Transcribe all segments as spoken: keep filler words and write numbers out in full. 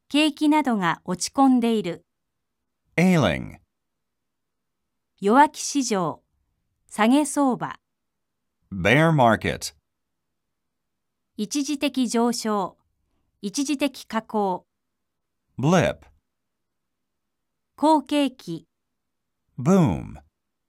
景気などが落ち込んでいる。 ailing, 弱気市場、下げ相場、 bear market, 一時的上昇、一時的下降、 blip, 好景気、 boom,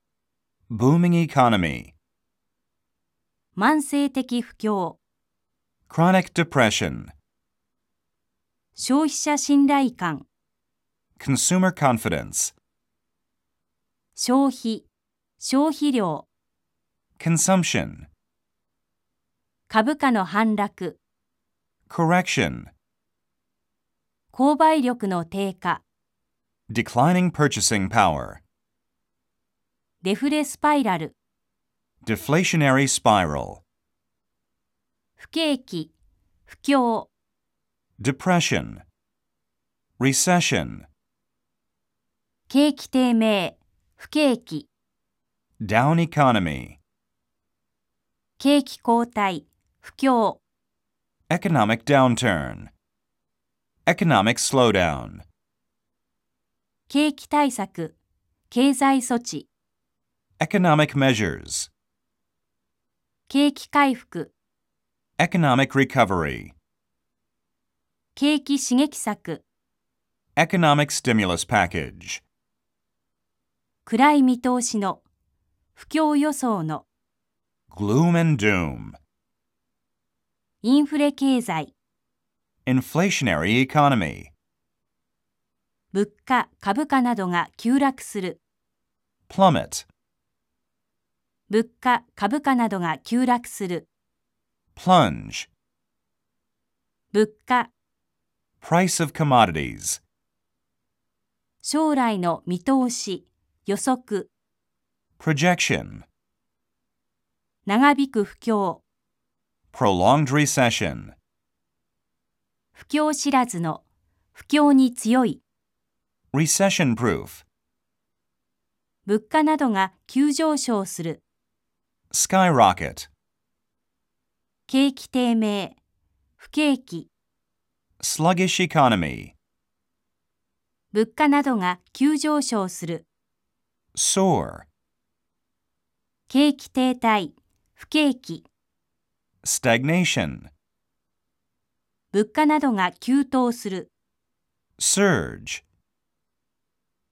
booming economy, 慢性的不況、 chronic depression, 消費者信頼感、 consumer confidence, 消費、消費量、 consumption, 株価の反落、 correction, 購買力の低下、 declining purchasing power, デフレスパイラル、 deflationary spiral, 不景気、不況、 depression, recession, 景気低迷、不景気、 down economy, 景気後退、不況、 economic downturn, economic slowdown, 景気対策、経済措置、 economic measures, 景気回復、 economic recovery, 景気刺激策、 economic stimulus package, 暗い見通しの、不況予想の、 gloom and doom, インフレ経済、 inflationary economy, 物価、株価などが急落する。 plummet, 物価、株価などが急落する。 plunge, 物価、 price of commodities, 将来の見通し、予測、 projection, 長引く不況、 prolonged recession, 不況知らずの、不況に強い。 recession proof, 物価などが急上昇する。 skyrocket, 景気低迷、不景気、 sluggish economy, 物価などが急上昇する。 soar, 景気停滞、不景気、 stagnation, 物価などが急騰する。 surge,